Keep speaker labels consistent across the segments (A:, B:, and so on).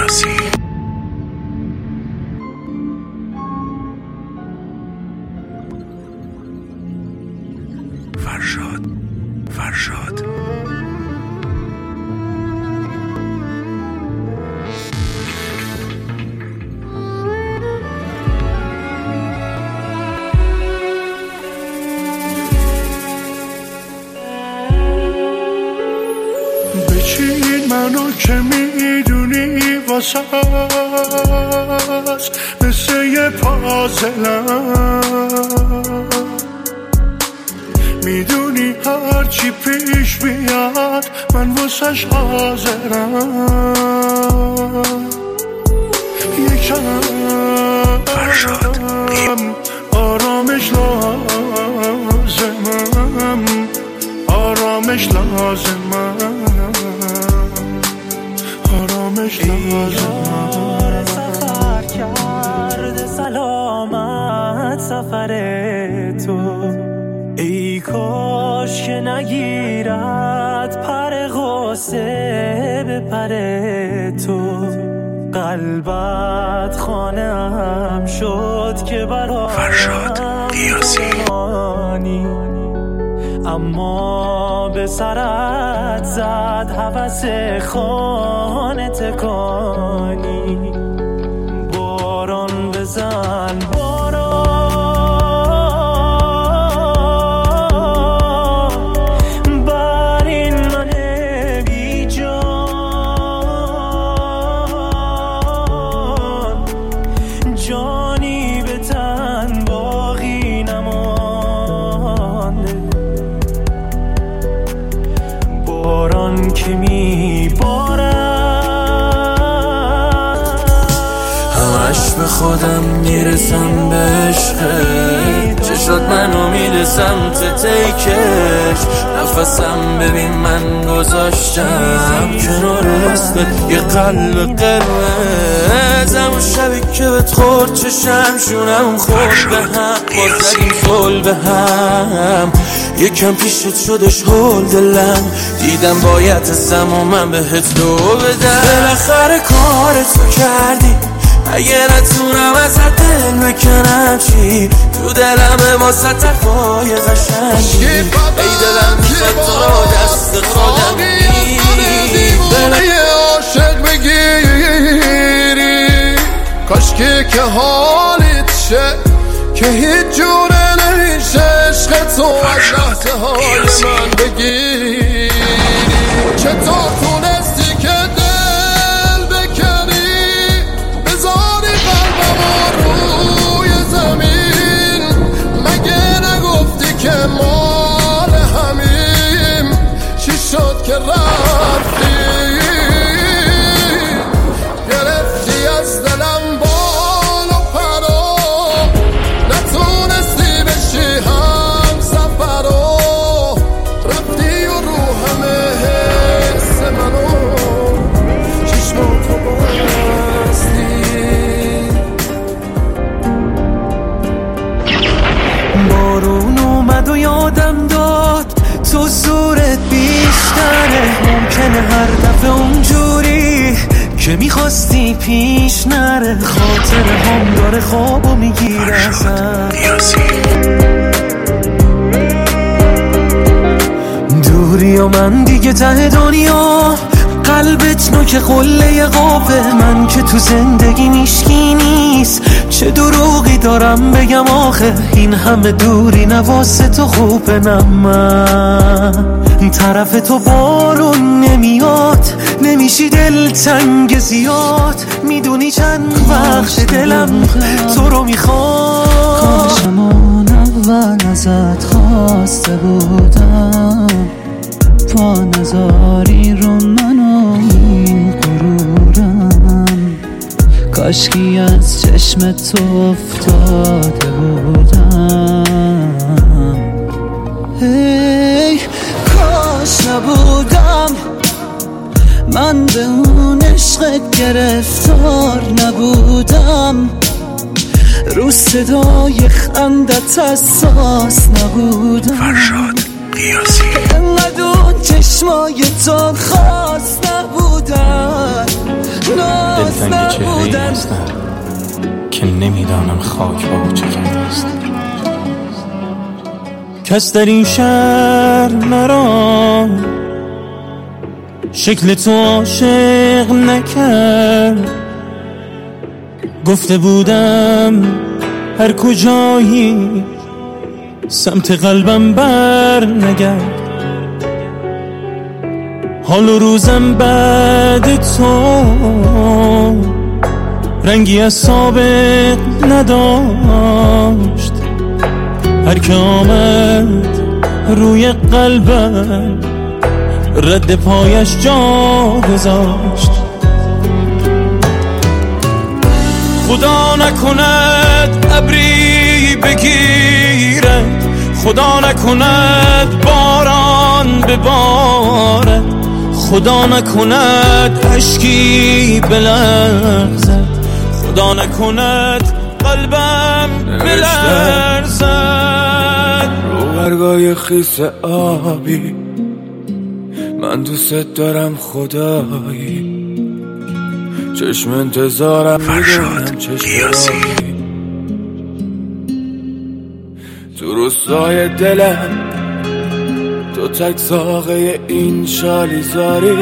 A: قیاسی. فرشاد
B: بچین منو که میدونی واسه مثل یه پازلم، میدونی هرچی پیش بیاد من واسش حاضرم. یکم آرامش لازمم، آرامش لازمم، آرامش لازمم.
C: سفر کرده سلامت سفر تو، ای کاش که نگیرد پر غصه به پر تو. قلبت خانه هم شد که
A: فرشاد قیاسی.
C: اما به سرت زد هوس خانه تکانی. باران بزن باران بر این من بی جان، جانی به تن باقی نمانده. باران که میبارد
D: همش به خودم میرسم به عشقت، چه شد منو میده سمت تیکش. نفسم ببین من گذاشتم کنار اسمت یه قلب قرمز. همون شبی که بهت خورد چشم شونم خورد به هم، باز زدیم زل به هم. یکم پیشت شدش هول دلم، دیدم باید حسم و من بهت لو بدم. بالاخره کارتو کردی، اگه نتونم ازت دل بکنم چی؟ تو دلم واسه تفای قشنگی، ای دلم میخواد تو را دست خودم
B: دیوونه عاشق بگیری، کاشکی که حالیت شه که هیچ جوره نمیشه عشق تو از لحظه های من بگیری. چطور تونستی که دل بکنی، بذاری قلبم روی زمین؟ مگه نگفتی که مال همیم؟ چی شد که رفتی؟ گرفتی از دلم بال و پرو، نتونستی بشی هم سفرو. رفتی و رو همه حس منو چشماتو بستی.
C: بارون اومد و یادم داد تو زورت بیشتره. ممکنه هر دفعه اونجوری که میخواستی پیش نره. خاطر هم داره خوابو میگیره ازم، دوری و من دیگه ته دنیا. قلبت نوک قله قابه، من که تو زندگی میشکی نیست. چه دروغی دارم بگم آخه، این همه دوری نواسه تو خوبه. نه من طرف تو بارون نمیاد، نمیشی دل تنگ زیاد. میدونی چند وقت دلم تو رو میخواد.
E: کاشمون اول ازت خواسته بودم، پا نزاری رو منو این غرورم. کاشکی از چشم تو افتاده بودم. هی کاش نبودم من به اون عشقت گرفتار نبودم. رو صدای خندت حساس نبودم.
A: فرشاد قیاسی.
E: انقدر اون چشمای تو خاص نبودن، ناز
C: دلتنگ چهره‌ای هستم که نمیدانم خاک با چه کرده است. کس در این شهر مرا شکل تو عاشق نکرد. گفته بودم هر کجایی سمت قلبم بر نگرد. حال و روزم بعد تو رنگی از سابق نداشت. هر که آمد روی قلبم رد پایش جا گذاشت. خدا نکند ابری بگیرد، خدا نکند باران ببارد، خدا نکند اشکی بلغزد، خدا نکند قلبم بلرزد.
D: رو برگای خیس آبی من دوست دارم خدایی، چشم انتظارم میدونم چشم تو روستای دلم، تو تک ساقه این شالیزاری.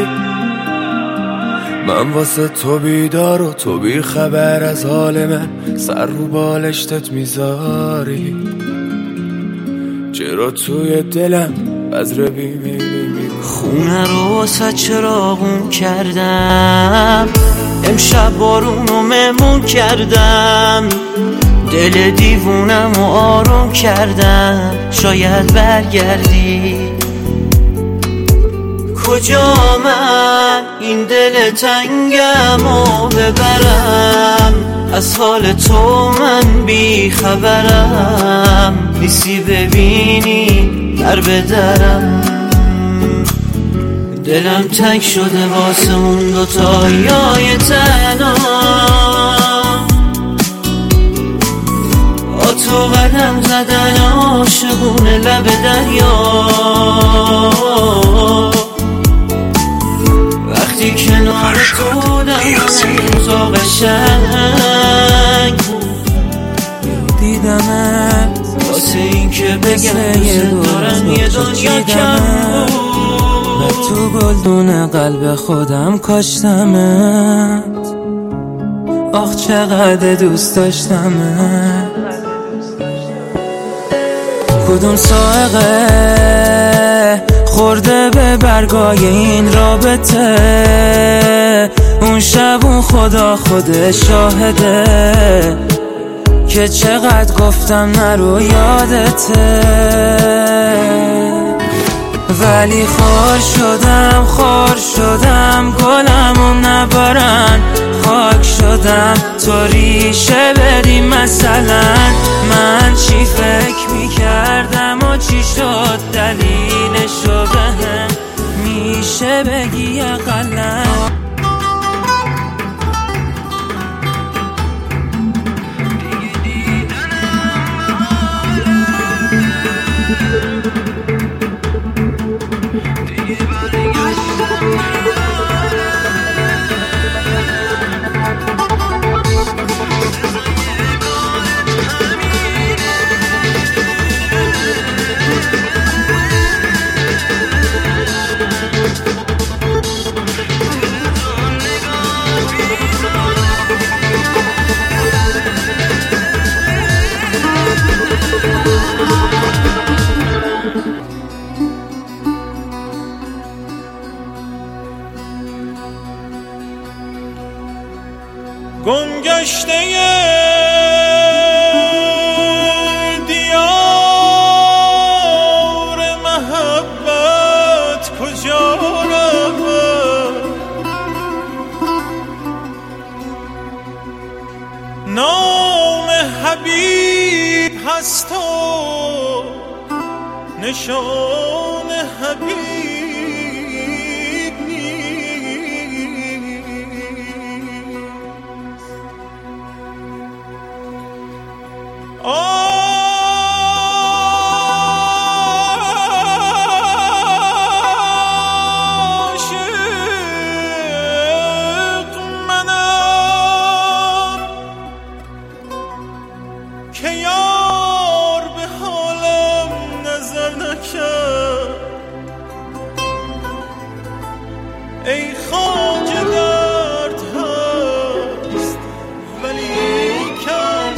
D: من واسه تو بیدار و تو بی خبر از حال من، سر رو بالشتت میذاری. چرا توی دلم بذر بیمیلی
E: خونه رو واسه چراغون کردم، امشب بارونو مهمون کردم، دل دیوونم و آروم کردم. شاید برگردی کجا من این دل تنگم و ببرم، از حال تو من بی خبرم. نیستی ببینی در بدرم، دلم تنگ شده واسه اون دوتایای تنها. تو قدم زدن عاشقونه لب دریا، وقتی کنار تو دلم تو قشنگ
C: دیدمت
E: واسه این که بگم دوست دارم یه دنیا کم
C: و تو گلدون قلب خودم کاشتمت. آخ چقدر دوست داشتمت. کدوم سائقه خورده به برگای این رابطه؟ اون شب اون خدا خودش شاهده که چقدر گفتم نرو یادته. ولی خار شدم گلمو نبارن، خاک شدم تو ریشه بدی. مثلا من چی فکر میکردم و چی شد دلیلشو بهم میشه بگی اقلا؟
B: گمگشته دیار محبت کجا رود؟ نام حبیب هست و نشان حبیب عاشق منم. ای خواجه درد هست ولیکن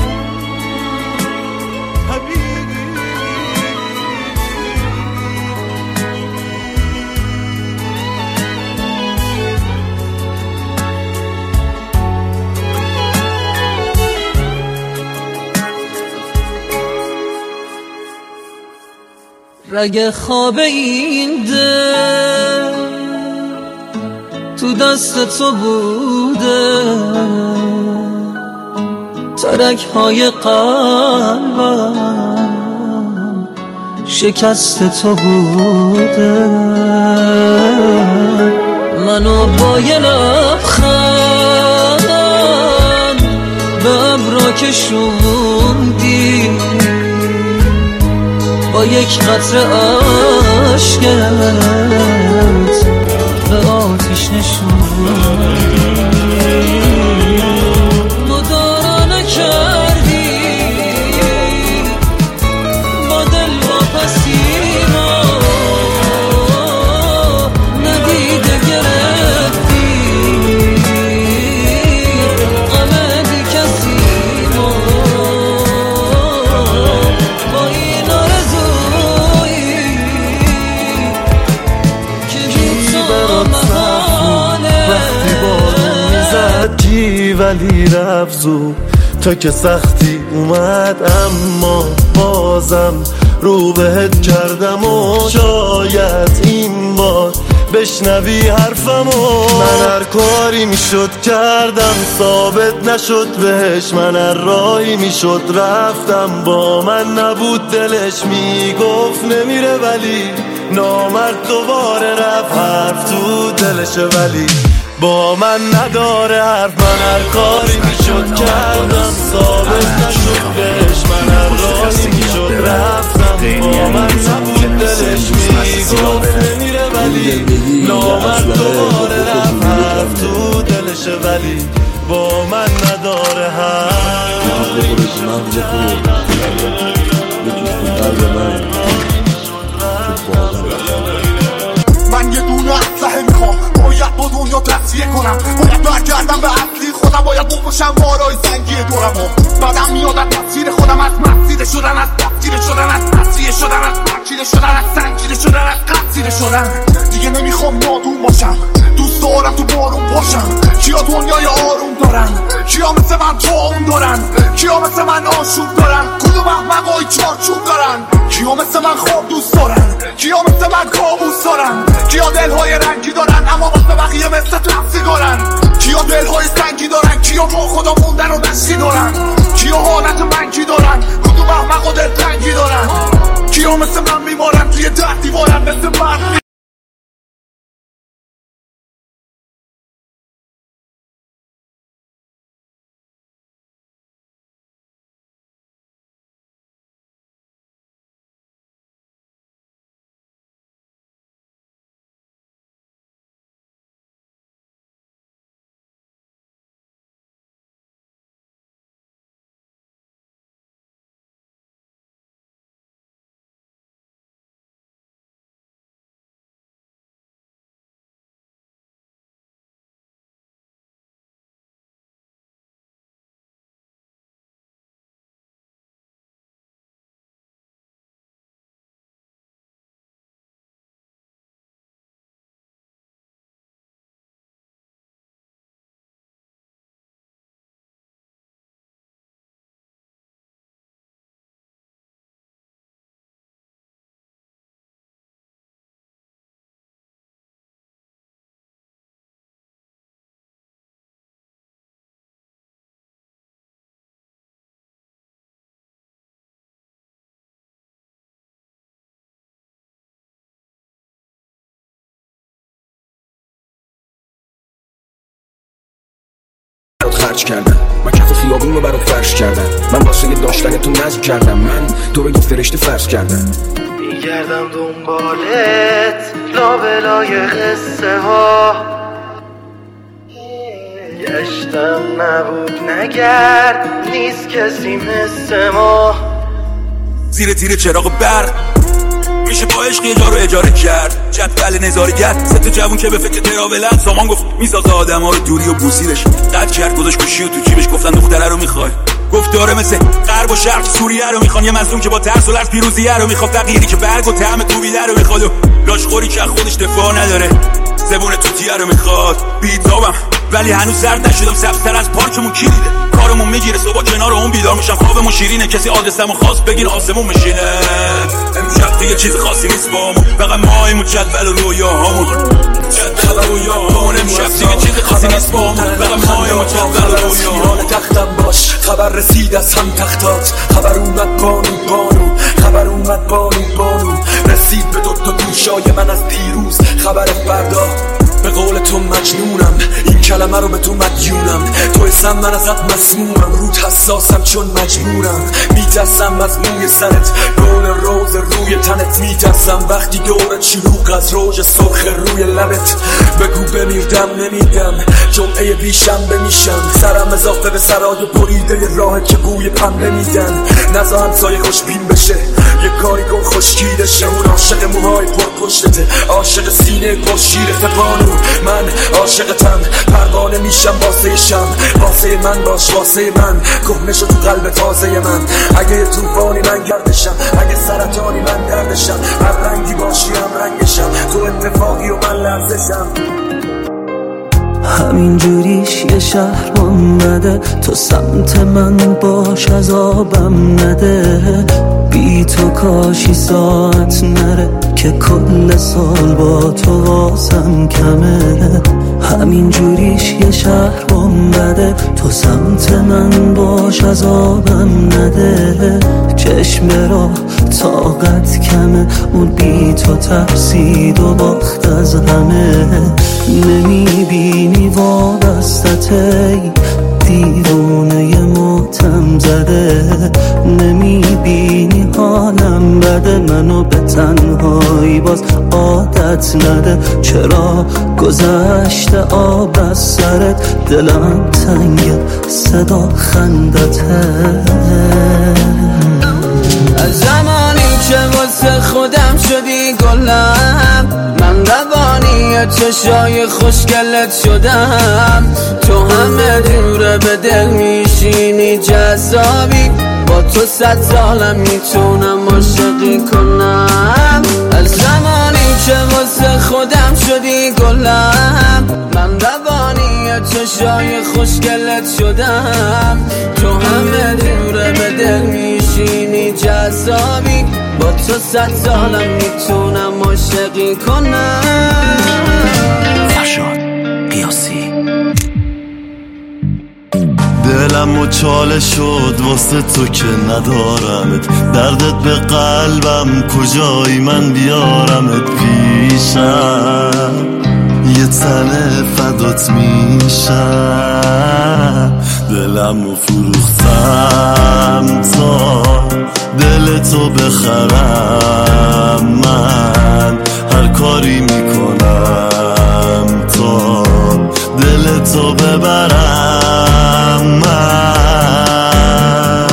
B: طبیعی.
E: رگ خواب این دل تو دست تو بوده، ترک های قلبم شکست تو بوده. منو با یه لبخند به ابرا کشوندی، با یک قطره عشقت به آتیش نشوندی. مدارا نکردی با دل واپسیما، ندیده گرفتی غم بی کسی ما. با این آرزویی که بی تو محاله،
F: وقتی بارون میزد جی ولی رفت زود تا که سختی اومد، اما بازم رو بهت کردم و شاید این بار بشنوی حرفمو. من هر کاری میشد کردم ثابت نشد بهش، من هر راهی میشد رفتم با من نبود دلش، میگفت نمیره ولی نامرد دوباره رفت، حرف تو دلشه ولی با من نداره حرف. من هر کاری میشد کردم ثابت نشد بهش، من هر راهی میشد رفتم با من نبود دلش، میگفت نمیره ولی نامرد دوباره رفت، حرف تو دلشه ولی با من نداره حرف. من یه دونه اسلحه میخوام، باید با دنیا تصفیه کنم، باید برگردم به اصلی خودم، باید بکشم مارای زنگی دورمو. بعدم میاد از تصویر خودم، از مسیر شدن، از تفسیر شدن، از تصفیه شدن، از ترکیده شدن، از سنگیده شدن، از قصیده شدن. دیگه نمیخوام نادون باشم، دوست دارم تو بارون باشم. کیا دنیای آروم دارن، کیا مثل من توام دارن، کیا مثل من آشوب دارن، کدوم احمقای چارچوب دارن، کیا مثل من خواب دوست دارن، کیا مثل من کابوس دارن، کیا دلهای رنگی دارن اما واسه بقیه مثل تفسی دارن، کیا دلهای سنگی دارن، کیا با خدا موندن و دستی دارن، کیا حالت منگی دارن، کدوم احمق و دلتنگی دارن، کیا مثل من میمارن توی 10 دیوارن مثل برد.
G: خرج کردم من کف خیابون رو برات فرش کردم، من واسه داشتن تو نزد کردم، من تو رو یه فرشته فرض کردم.
C: میگردم دنبالت لابلای قصه ها، گشتم نبود نگرد نیست کسی مثل ما.
G: زیر تیر چراغ برق میشه با
H: عشق یه جا رو اجاره کرد، جدول نظارگر سه تا جوون که به فکر تراولن. سامان گفت میسازه آدما رو دوری و بوسیدش، قد کرد گذاشت گوشی و تو جیبش. گفتن دختره رو میخوای؟ گفت داره مثل غرب و شرق سوریه رو میخوان. یه مظلوم که با ترس و لرز پیروزیه رو میخواد، فقیری که برگ و طعم کوبیده رو میخواد و لاشخوری که خودش دفاع نداره، زبون توتیه رو میخواد. بیتابم ولی هنوز زرد نشدم، سبزتر از پارکمون کی دیده؟ کارمون میگیره صبح کنار اون بیدار میشم، خوابمون شیرینه کسی آدرسمو خواست بگین آسمون میشینه. امشب دیگه چیز خاصی نیست بامون، فقط مایمون جدول و رویاهامون، جدول و رویاهامون. امشب دیگه چیز خاصی نیست بامون، فقط مایمون جدول و رویاهامون.
G: تختم باش خبر رسید از هم تختات، خبر اومد بانو خبر اومد بانو رسید به دوتا گوشای من از دیروز خبر فردا. به قول تو مجنونم، این کلمه رو به تو مدیونم. تو اسم من ازت مسمومم، رود حساسم چون مجبورم. میترسم از موی سرت، گل روز روی تنت. میترسم وقتی دورت شلوغ از روژ سرخ روی لبت. بگو بمیردم نمیدم، جمعه بیشنبه میشم. سرم اضافه به سرای بریده راه که بوی پنبه میدن. نزا همسایه خوشبین بشه، یه کاری کن خشکیده شه. اون عاشق موهای پر پشتته، عاشق سینه پر شیرته بانو. من عاشقتم، پروانه میشم واسه شم. واسه من باش واسه من، کهنه شو تو قلب تازه من. اگه طوفانی من گردشم، اگه سرطانی من دردشم. هر رنگی باشی هم رنگشم، تو اتفاقی و من لرزشم.
C: همین جوریش یه شهر اومده، تو سمت من باش عذابم نده. بی تو کاشی ساعت نره که کل سال با تو واسم کمه. همین جوریش یه شهر اومده، تو سمت من باش عذابم نده. چشم را طاقت کمه، اون بی تو ترسید و باخت از همه. نمیبینی وابستته، دیوونه ماتم زده. نمیبینی حالم بده، منو به تنهایی باز عادت نده. چرا گذشته آب از سرت، دلم تنگه صدا خندته.
E: از زمانی که واسه خودم شدی گلم، من روانی چشای خوشگلت شدم. تو همه دوره به دل میشینی جذابی، با تو 100 سالم میتونم عاشقی کنم. از زمانی که واسه خودم شدی گلم، من روانی چشای خوشگلت شدم. تو همه دوره به دل میشینی جذابی، با تو 100 سالم میتونم عاشقی کنم.
A: فرشاد قیاسی.
F: دلم مچاله شد واسه تو که ندارمت، دردت به قلبم کجایی من بیارمت پیشم. یه تنه فدات میشم، دلم رو فروختم تا دل تو بخرم. من هر کاری میکنم تا دل تو ببرم. من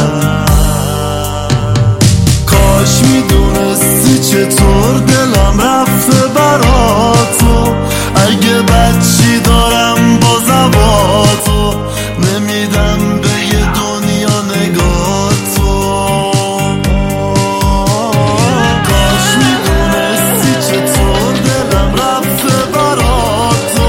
F: کاش میدونستی چطور دلم رفته براتو. اگه بچی دارم بازم با تو، نمیدم به یه دنیا نگاه تو. کاش میدونستی چطور دلم رفته براتو.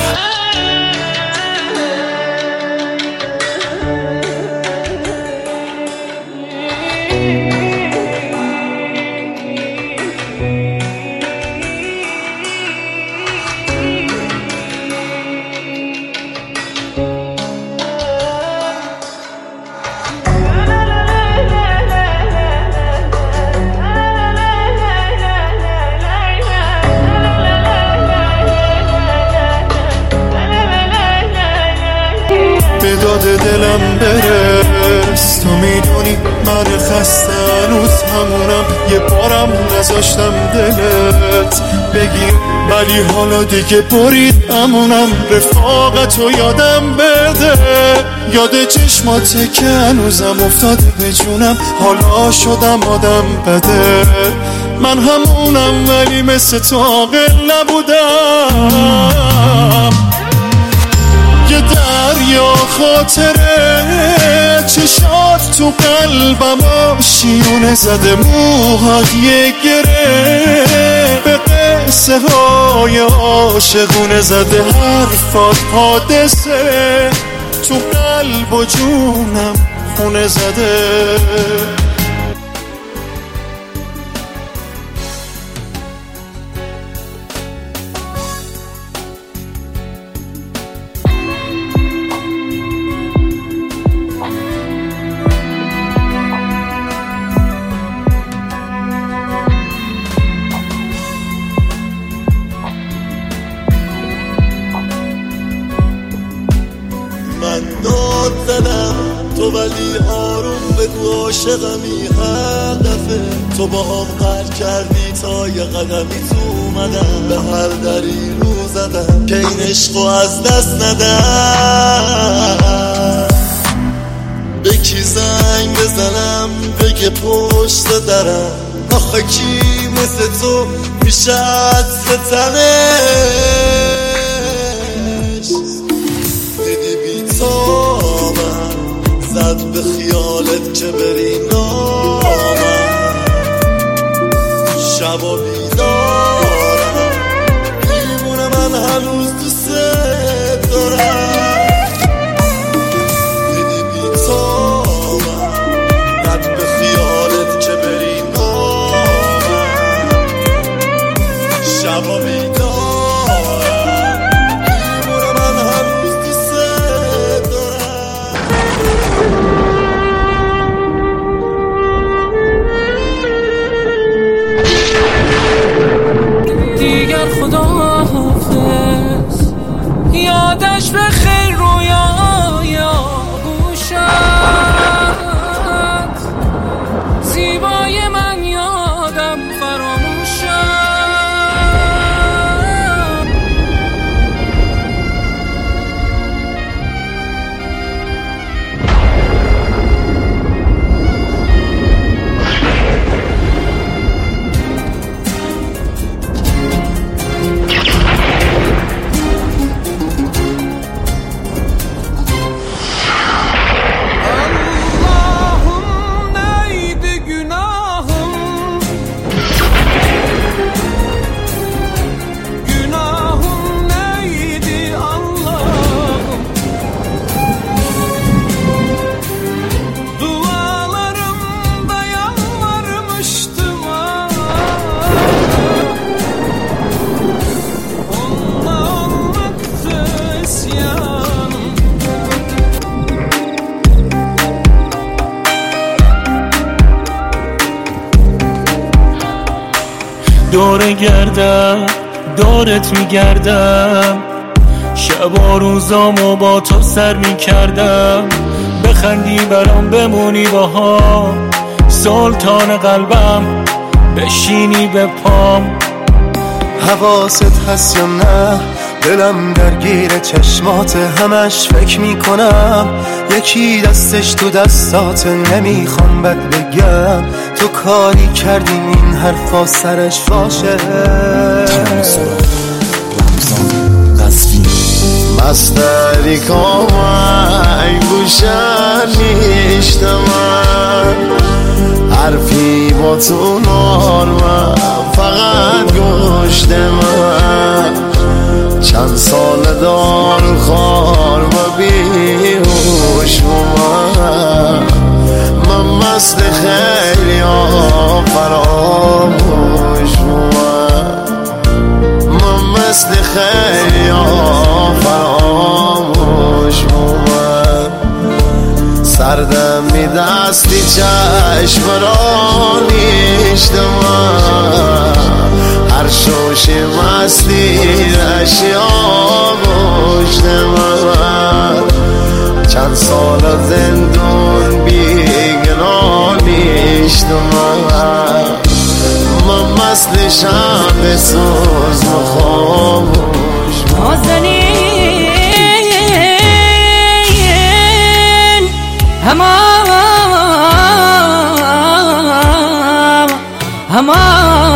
B: به داد دلم برس، تو میدونی من خسته هنوز همونم. یه بارم نذاشتم دلت بگیر، ولی حالا دیگه برید امونم. رفاقتو یادم بده، یاد چشماته که هنوزم افتاده به جونم. حالا شدم آدم بده، من همونم ولی مثل تو عاقل نبودم. یه دریا خاطره چشات تو قلبم آشیونه زده، موهای گره به قصه های عاشقونه زده، حرفات حادثه تو قلب و جونم خونه زده.
F: من داد زدم تو ولی آروم بگو عاشقمی هدفه، تو با هم قرد کردی تا یه قدمی تو اومدم، به هر دری رو زدم که این عشقو از دست ندم. به کی زنگ بزنم بگه پشت درم، آخه کی مثل تو میشه عطف تنش. دیدی بی تابم زد به خیالت که بری نامم، شبا بیدارم دیوونه من هنوز دوست دارم. دیدی بی تابم زد به خیالت که بری نامم، شبا بیدارم دیوونه من هنوز دوست دارم.
C: دیگر خدا حافظ، یادش به خیر رویای آغوشت، زیبای من یادم فراموشت. دور گردم دورت میگردم، شب و روزامو با تو سر میکردم، بخندی برام بمونی باها، سلطان قلبم بشینی به پام.
F: حواست هست یا نه دلم درگیر چشمات، همش فکر میکنم یکی دستش تو دستات، نمیخوام بد بگم تو کاری کردی این حرفا سرش باشه. مستری کامای گوشن میشتم، حرفی با تو نارمم فقط گوشت من، چند سال دار خار و بیهوش من مست خیلی ها فراموش من مست خیلی ها فراموش سردم می دستی چشم را نیشتم، هر شوش مستی اشیا گوشت من، چند سال زندون بیگناه نیشتم من مثلشم به سوز و خاموش
E: نازنین همان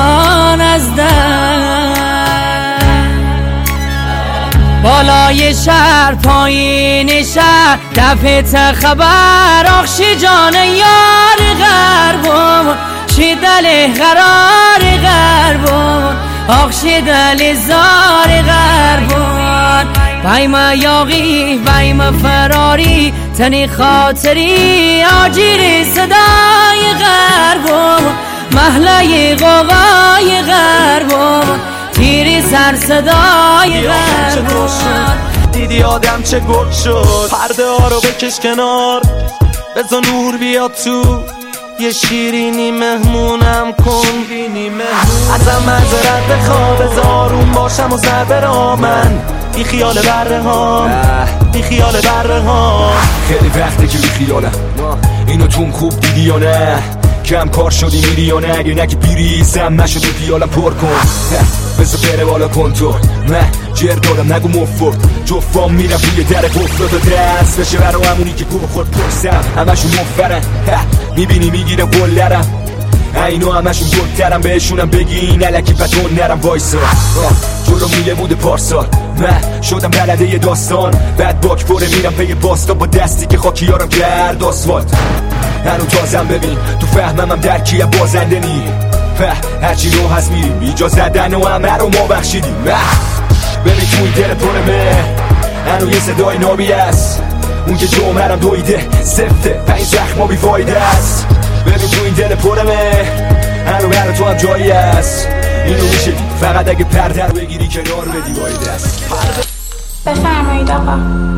E: بالای شهر پایین شهر دفعه خبر آخشی جان یار غربم شی دل قرار غربم آخشی دل زار غربم بایم یاقی بایم فراری تنی خاطری آجیر صدای غربم محله قوقای غربم تیری سر صدای غربم
C: دیدی آدم چه گل شد پرده ها رو بکش کنار بذار نور بیاد تو یه شیرینی مهمونم کن بینی مهمون ازم معذرت بخوا بذار آروم باشم و سر برام من بی خیال بره ها بی خیال بره ها
I: خیلی وقته که بی خیالم اینو توم خوب دیدی یا نه کم کار شدی میری یا نه اگه نگی بیریزم نشدی پیالم پر کن بذار بره بالا کنترل من جر دارم نگو مفت جفام میرم روی در گفت و دست بشه برا همونی که گم خورد پرسم همشون مفرن میبینی میگیرم گلرم اینو همشون گلترم بهشونم بگین علکی بدون نرم وایسا جلو میله بوده پارسال من شدم بلده یه داستان بعد باک پره میرم پی باستا با دستی که خاکیارم گرد آسفالت هنو تازم ببین تو فهمم هم درکیه بازنده نی هرچی رو هست میریم ایجا زدن و همه رو ما بخشیدیم ببین تو این دل پرمه هنو یه صدای نابی است اون که جمعرم دویده سفته پنج زخما بی فایده است ببین تو این دل پرمه هنو برای تو هم جایی است اینو میشه فقط اگه پرده رو بگیری کنار بدی باید است
J: بفرمایید آقا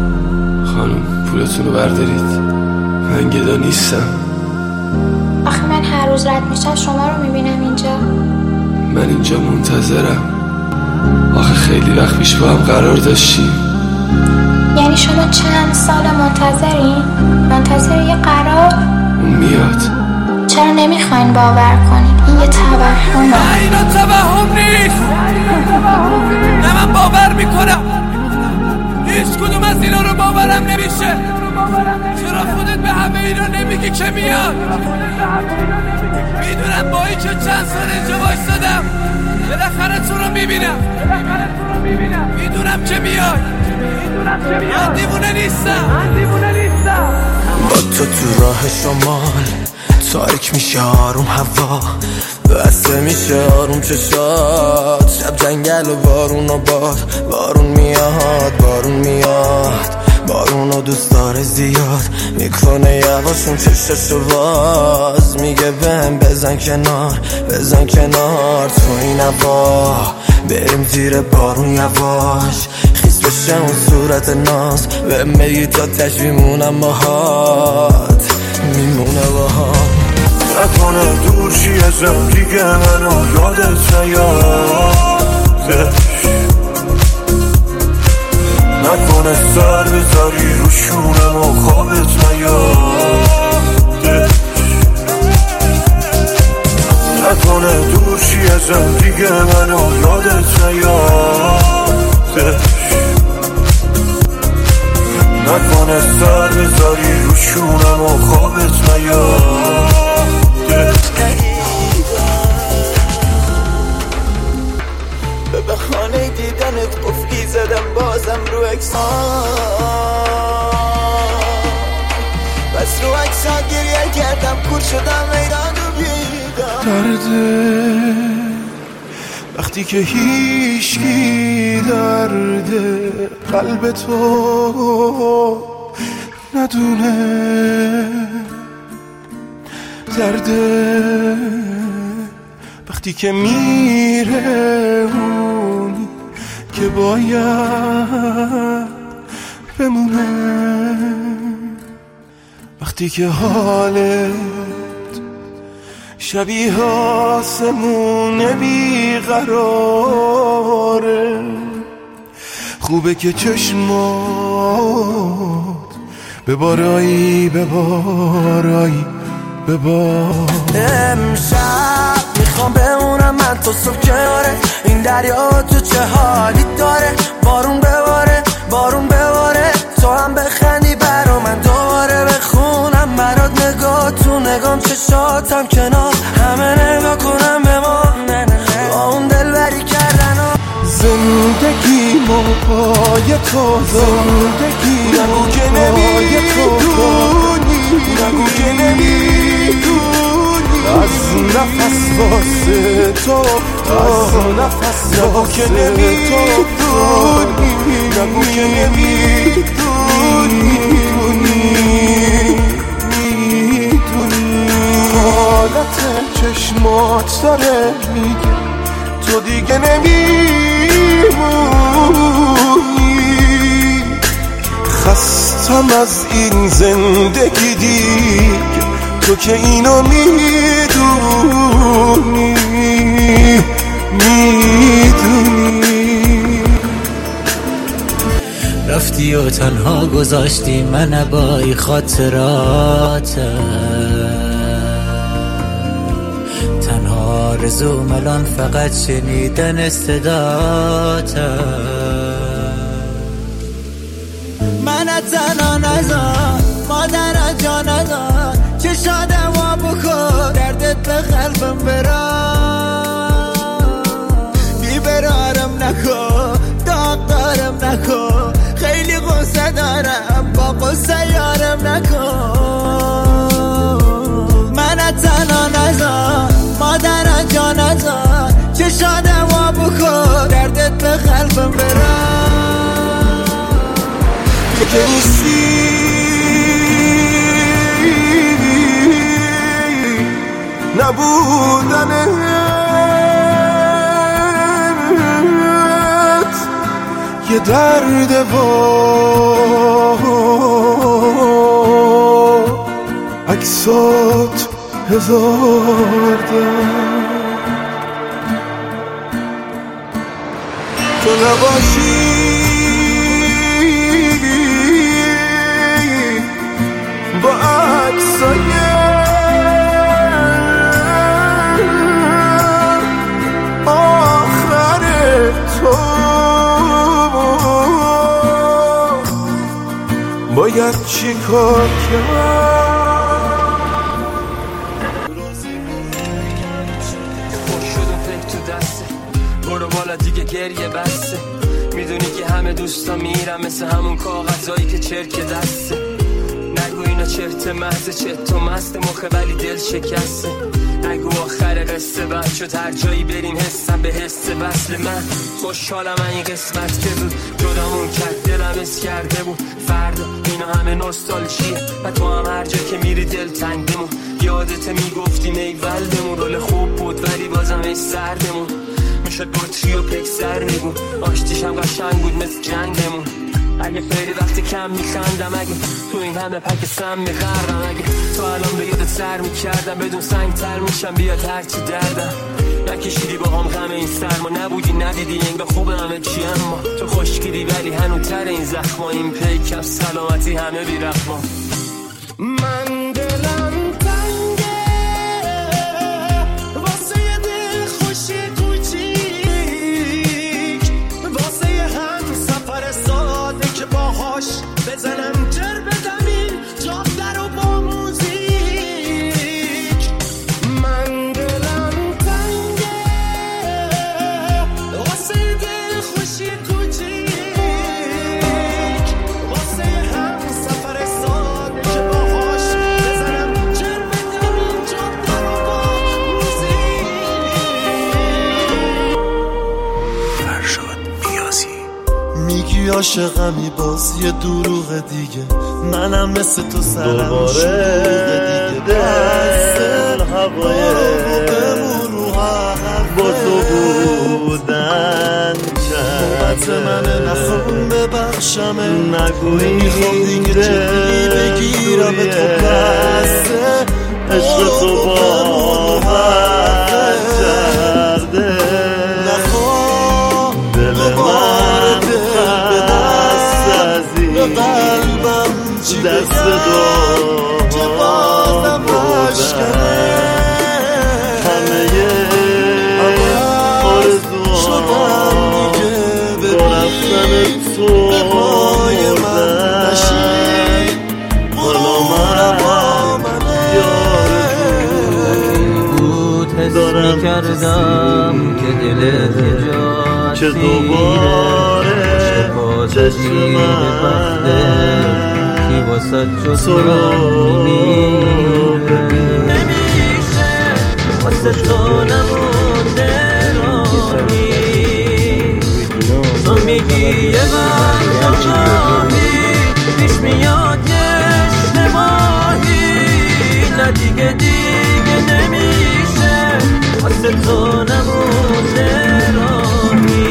D: خانم پولتون رو بردارید من گدا نیستم
J: آخه من هر روز رد میشم شما رو میبینم اینجا
D: من اینجا منتظرم آخه خیلی وقت پیش با هم قرار داشتیم
J: یعنی شما چند سال منتظرین؟ منتظر یه قرار؟
D: اون میاد
J: چرا نمیخواین باور کنین؟ این یه توهمه
G: نه اینا توهم نیست نه من باور میکنم هیچ کدوم از اینا رو باورم نمیشه چرا خودت به همه اینا نمیگی که میاد میدونم با این که چند سال اینجا وایستادم بالاخره تو رو میبینم میدونم که میاد من دیوونه نیستم
C: با تو راه شمال تاریک میشه آروم هوا بسته میشه آروم چشات شب جنگل و بارون و بارون میاد بارونو دوست داره زیاد میکنه یواشون چششو باز میگه بهم بزن کنار تو این هوا بریم زیر بارون یواش خیس بشه اون صورت ناز به میگی تا تشویمونم باهات میمونه باهات
B: نکنه دور شی ازم دیگه منو یادت نیاد نکنه سر بذاری رو شونم و خوابت نیاد نکنه دور شی ازم دیگه منو یادت نیاد نکنه سر بذاری رو شونم و خوابت نیاد
C: به بخانه دیدنت قفلی زدم بازم رو اکسان بس رو اکسان گریه کردم کور شدم میدان و بیدم درده وقتی که هیچکی درده قلب تو ندونه درده وقتی که میره اونی که باید بمونه وقتی که حالت شبیه آسمون بیقراره خوبه که چشمات ببارایی امشب میخوام بمونم من تو صبح کناره این دریا تو چه حالی داره بارون بباره تو هم بخندی برا من دوباره بخونم برات نگاه تو نگام چشاتم کنار همه نگاه کنم به ما با اون دلبری کردن زندگیمو
F: پای تو زندگی نگو که نمیدونی نگو که نمیدونی از نفس واسه تو از نفس نگو که نمیدونی نگو که نمیدونی حالت چشمات داره میگه تو دیگه نمیمونی خستم از این زندگی دیگه تو که اینو میدونی
E: رفتی و تنها گذاشتی من با ای خاطراتم تنها رزوم الان فقط شنیدن صداتم من تنها نزار مادر جا ندار چه شادم و بکن دردت به قلبم بیبرارم نکن داغ دارم نکن خیلی غصه دارم با غصه یارم نکن من تنها نزار مادر جا نزار چه شادم و بکن دردت به قلبم
F: تو که نیستی نبودنت یه درد و عکسات هزار درد تو نباشی با عکسای آخر تو باید چی کار کرد
D: برو بالا دیگه گریه بسته میدونی که همه دوستا میرم مثل همون کاغذایی که چرک دسته نگو اینا چرت محض چت و مست مخه ولی دل شکسته نگو آخر قصه بعد شد هر جایی بریم حسم به حس وصل من خوشحالم این قسمت که بود جدامون کرد دلم اس کرده بود فردا اینا همه نوستالژیه و تو هم هر جا که میری دل تنگمون یادت میگفتیم ای ولدمون رول خوب بود ولی بازم ای سردمون میشد بطری و پکسر میگون آشتیش هم قشنگ بود مثل جنگمون اگه فری وقتی کم میخندم اگه تو این همه پک سم میخرم اگه تو الان به یادت سر میکردم بدون سنگ تر میشم بیاد هرچی دردم نکشیدی با هم غم این سرما نبودی ندیدی انگار خوب همه چی اما تو خوشگیری ولی هنوتر این زخما این پیکم سلامتی همه بیرحما من دلم تنگه واسه یه دل خوشی کوچیک واسه هم سفر ساده که باهاش بزنم جر بدم این جاده رو با موزیک من دلم تنگه واسه یه دل خوشی کوچیک واسه هم سفر ساده که باهاش بزنم جر بدم این جاده رو با موزیک
A: فرشاد بیازی
F: میگی عاشقمی باز یه دروغ دیگه منم مثل تو سرم شلوغ دیگه دست هوای بمون با تو بودن نوبت منه نخون ببخشمه نگویی میخوام دیگه جدی بگیرم به تو بسته عشق تو باور کرده نخواه دل من به قلبم چی دست دار که بازم بشکنه همه آرزوان شدم دیگه با رفتن تو به پای من نشین حالا من
E: بود حس میکردم که دلت جا
F: که دوباره
K: چشم بخته کی واسه جز میمیره نمیشه واسه تو نمونده راهی تو میگی یه برگاهی پیش میاد یه اشتباهی نه دیگه نمیشه واسه تو نمونده راهی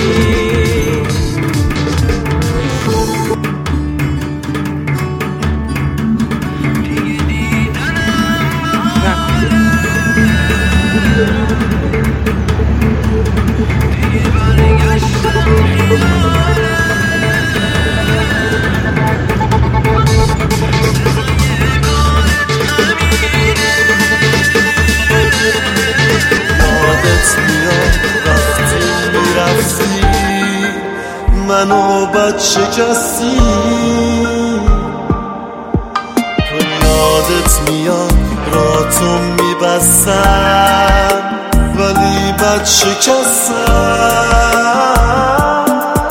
F: منو بچه کسی تو یادت میاد راتو میبستم ولی بچه کسم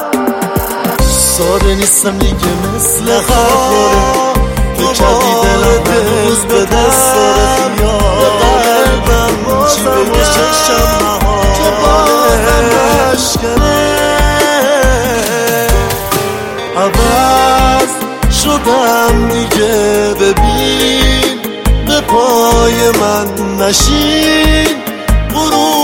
F: ساده نیستم دیگه مثل قبله تو کردی دلم روز به دست داره قلبم چی بگه چشم که بازم بشکنه عوض شدم دیگه ببین به پای من نشین غروب